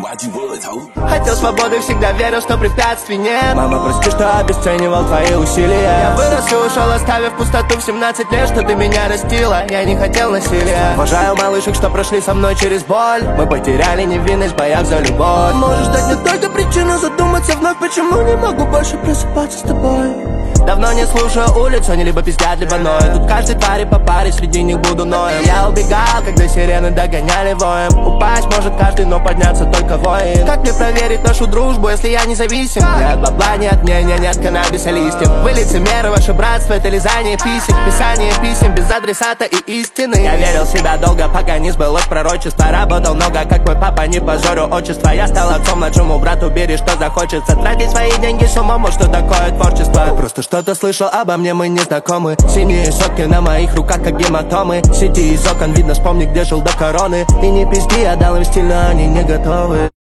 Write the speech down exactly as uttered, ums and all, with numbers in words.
Хотел свободы, всегда верил, что препятствий нет. Мама, прости, что обесценивал твои усилия. Я вырос и ушел, оставив пустоту в семнадцать лет, что ты меня растила. Я не хотел насилия. Уважаю малышек, что прошли со мной через боль. Мы потеряли невинность в боях за любовь. Можешь дать мне только причину задуматься вновь, почему не могу больше просыпаться с тобой. Давно не слушаю улицу, они либо пиздят, либо ноют. Тут каждой твари по паре, среди них буду ноем. Я убегал, когда сирены догоняли воем. Упасть может каждый, но подняться только воин. Как мне проверить нашу дружбу, если я независим? Ни от бабла, ни от мнения, ни от каннабиса листьев. Вы лицемеры, ваше братство, это лизание писем. Писание писем без адресата и истины. Я верил в себя долго, пока не сбылось пророчество. Работал много, как мой папа, не позорю отчество. Я стал отцом младшему брату, бери, что захочется. Тратить свои деньги с умом, что такое творчество. Просто что-то слышал обо мне, мы не знакомы. Синие сотки на моих руках, как гематомы. Сети из окон видно, вспомни, где жил до короны. И не пизди, я дал им стиль, но они не готовы.